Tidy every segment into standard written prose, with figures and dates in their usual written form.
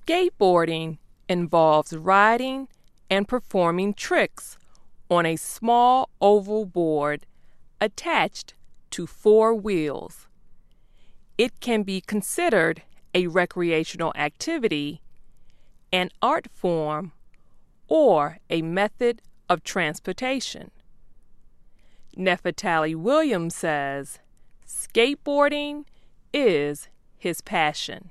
Skateboarding involves riding and performing tricks on a small oval board attached to four wheels. It can be considered a recreational activity, an art form, or a method of transportation. Nefertali Williams says skateboarding is his passion.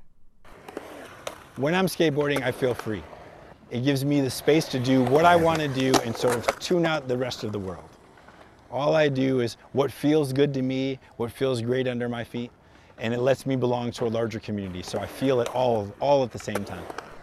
When I'm skateboarding, I feel free. It gives me the space to do what I want to do and sort of tune out the rest of the world. All I do is what feels good to me, what feels great under my feet, and it lets me belong to a larger community, so I feel it all at the same time.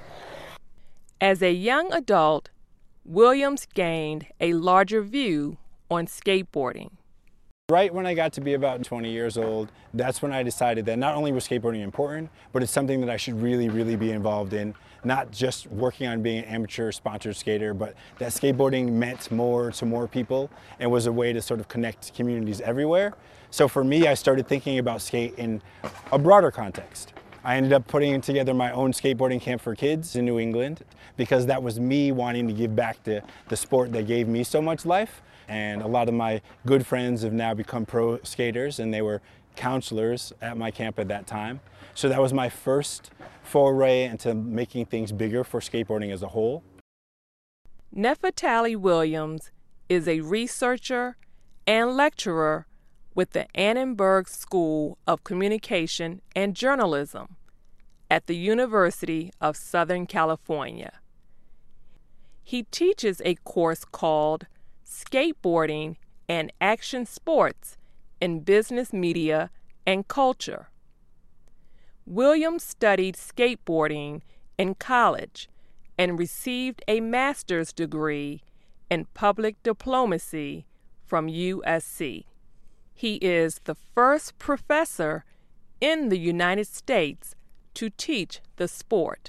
As a young adult, Williams gained a larger view on skateboarding. Right when I got to be about 20 years old, that's when I decided that not only was skateboarding important, but it's something that I should really be involved in. Not just working on being an amateur sponsored skater, but that skateboarding meant more to more people and was a way to sort of connect communities everywhere. So for me, I started thinking about skate in a broader context. I ended up putting together my own skateboarding camp for kids in New England because that was me wanting to give back to the sport that gave me so much life. And a lot of my good friends have now become pro skaters, and they were counselors at my camp at that time. So that was my first foray into making things bigger for skateboarding as a whole. Nefertali Williams is a researcher and lecturer with the Annenberg School of Communication and Journalism at the University of Southern California. He teaches a course called Skateboarding and Action Sports in Business Media and Culture. Williams studied skateboarding in college and received a master's degree in public diplomacy from USC. He is the first professor in the United States to teach the sport.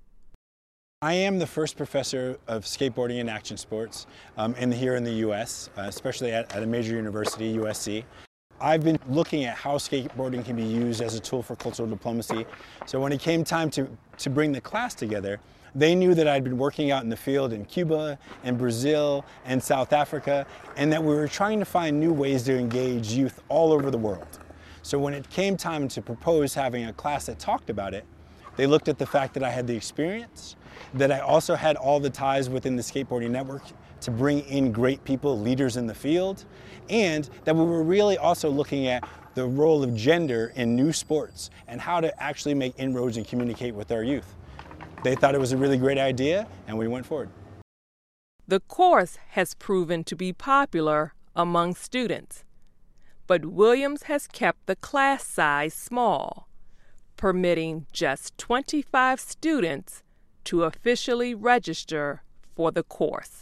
I am the first professor of skateboarding and action sports here in the U.S., especially at a major university, USC. I've been looking at how skateboarding can be used as a tool for cultural diplomacy. So when it came time to bring the class together, they knew that I'd been working out in the field in Cuba and Brazil and South Africa, and that we were trying to find new ways to engage youth all over the world. So when it came time to propose having a class that talked about it, they looked at the fact that I had the experience, that I also had all the ties within the skateboarding network to bring in great people, leaders in the field, and that we were really also looking at the role of gender in new sports and how to actually make inroads and communicate with our youth. They thought it was a really great idea, and we went forward. The course has proven to be popular among students, but Williams has kept the class size small, permitting just 25 students to officially register for the course.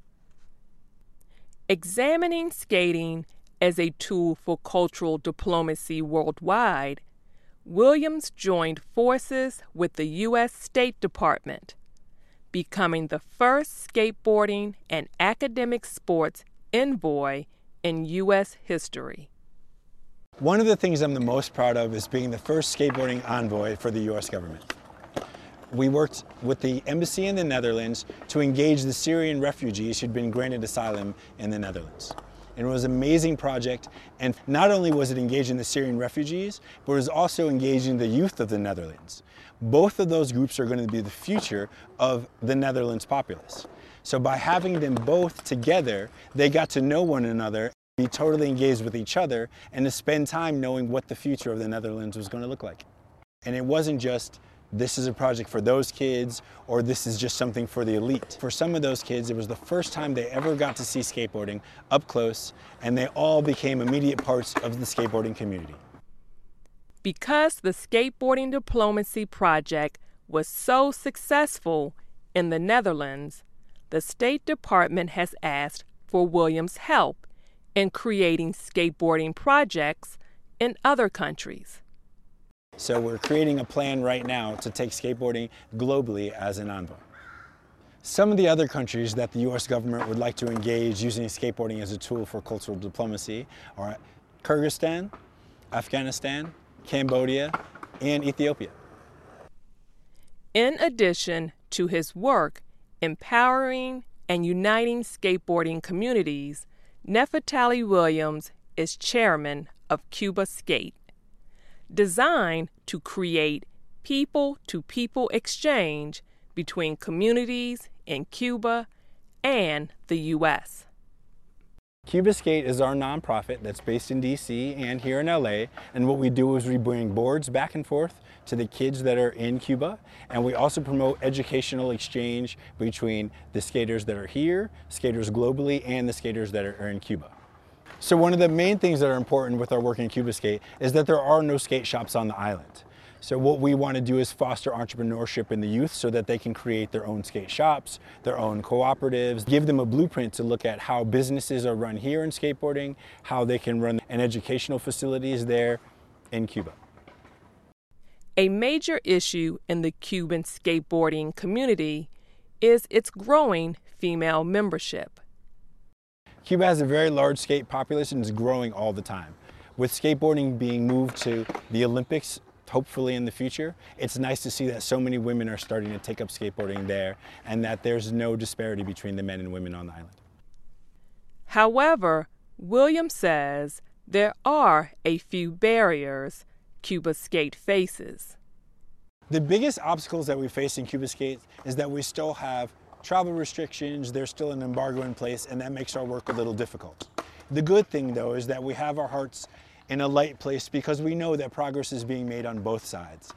Examining skating as a tool for cultural diplomacy worldwide, Williams joined forces with the U.S. State Department, becoming the first skateboarding and academic sports envoy in U.S. history. One of the things I'm the most proud of is being the first skateboarding envoy for the U.S. government. We worked with the embassy in the Netherlands to engage the Syrian refugees who'd been granted asylum in the Netherlands. And it was an amazing project, and not only was it engaging the Syrian refugees, but it was also engaging the youth of the Netherlands. Both of those groups are going to be the future of the Netherlands populace. So by having them both together, they got to know one another, be totally engaged with each other, and to spend time knowing what the future of the Netherlands was going to look like. And it wasn't just, this is a project for those kids, or this is just something for the elite. For some of those kids, it was the first time they ever got to see skateboarding up close, and they all became immediate parts of the skateboarding community. Because the Skateboarding Diplomacy Project was so successful in the Netherlands, the State Department has asked for Williams' help in creating skateboarding projects in other countries. So we're creating a plan right now to take skateboarding globally as an envoy. Some of the other countries that the U.S. government would like to engage using skateboarding as a tool for cultural diplomacy are Kyrgyzstan, Afghanistan, Cambodia, and Ethiopia. In addition to his work empowering and uniting skateboarding communities, Nefertali Williams is chairman of Cuba Skate, designed to create people-to-people exchange between communities in Cuba and the U.S. Cuba Skate is our nonprofit that's based in DC and here in LA, and what we do is we bring boards back and forth to the kids that are in Cuba, and we also promote educational exchange between the skaters that are here, skaters globally, and the skaters that are in Cuba. So one of the main things that are important with our work in Cuba Skate is that there are no skate shops on the island. So what we want to do is foster entrepreneurship in the youth so that they can create their own skate shops, their own cooperatives, give them a blueprint to look at how businesses are run here in skateboarding, how they can run an educational facilities there in Cuba. A major issue in the Cuban skateboarding community is its growing female membership. Cuba has a very large skate population, it's growing all the time. With skateboarding being moved to the Olympics, hopefully in the future, it's nice to see that so many women are starting to take up skateboarding there and that there's no disparity between the men and women on the island. However, Williams says there are a few barriers Cuba Skate faces. The biggest obstacles that we face in Cuba Skate is that we still have travel restrictions, there's still an embargo in place, and that makes our work a little difficult. The good thing though is that we have our hearts in a light place because we know that progress is being made on both sides.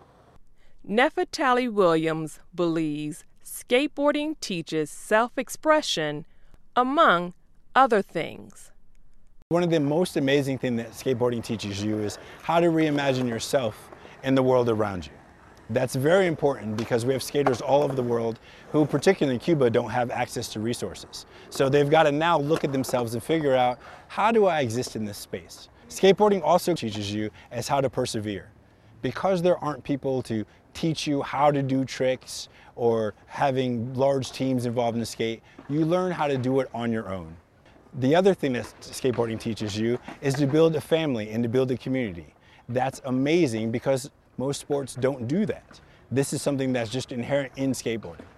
Nefertali Williams believes skateboarding teaches self-expression, among other things. One of the most amazing things that skateboarding teaches you is how to reimagine yourself in the world around you. That's very important because we have skaters all over the world who, particularly in Cuba, don't have access to resources. So they've got to now look at themselves and figure out, how do I exist in this space? Skateboarding also teaches you as how to persevere. Because there aren't people to teach you how to do tricks or having large teams involved in the skate, you learn how to do it on your own. The other thing that skateboarding teaches you is to build a family and to build a community. That's amazing because most sports don't do that. This is something that's just inherent in skateboarding.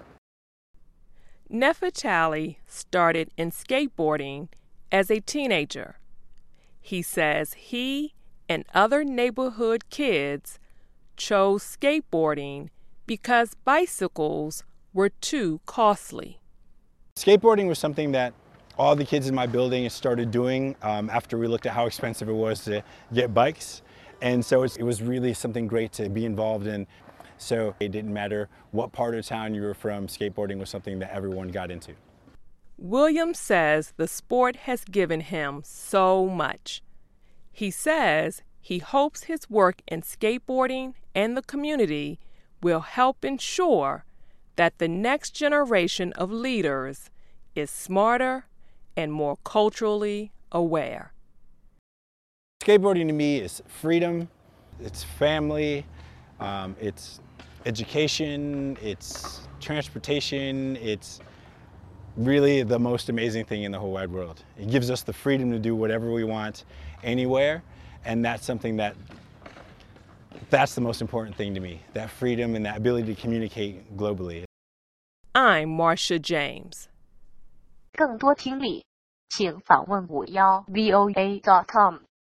Nefertali started in skateboarding as a teenager. He says he and other neighborhood kids chose skateboarding because bicycles were too costly. Skateboarding was something that all the kids in my building started doing after we looked at how expensive it was to get bikes. And so it was really something great to be involved in. So it didn't matter what part of town you were from, skateboarding was something that everyone got into. Williams says the sport has given him so much. He says he hopes his work in skateboarding and the community will help ensure that the next generation of leaders is smarter and more culturally aware. Skateboarding to me is freedom, it's family, it's education, it's transportation, it's really the most amazing thing in the whole wide world. It gives us the freedom to do whatever we want, anywhere, and that's something that's the most important thing to me, that freedom and that ability to communicate globally. I'm Marcia James. 更多听力，请访问51voa.com。